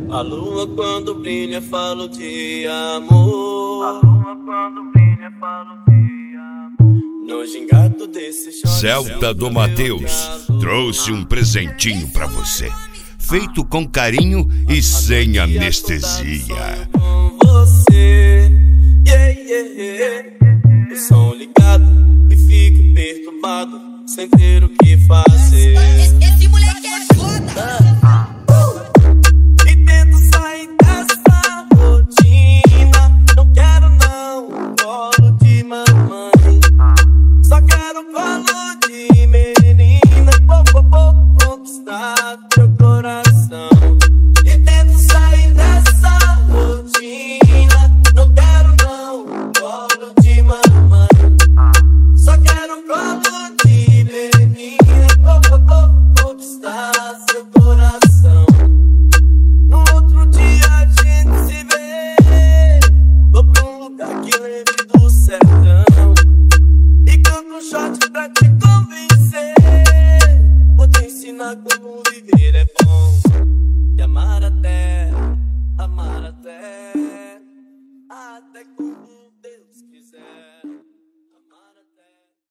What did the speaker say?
A lua quando brilha falo de amor. A lua quando brilha falo de amor. No gingado desse chão. Celta do Mateus trouxe um presentinho pra você, feito com carinho e sem anestesia. Com você, yeah, yeah, yeah. O som ligado e fico perturbado, sem ter o que fazer. Esse moleque é foda. E tento sair dessa rotina. Não quero não colo de mamãe, só quero colo de menina. Conquistar teu coração. E tento sair dessa rotina. Não quero não colo de mamãe, só quero colo de menina. Conquistar seu coração. No outro dia a gente se vê. Vou pra um lugar que lembre do sertão e canto um shot pra te convencer. Vou te ensinar como viver é bom, e amar até amar.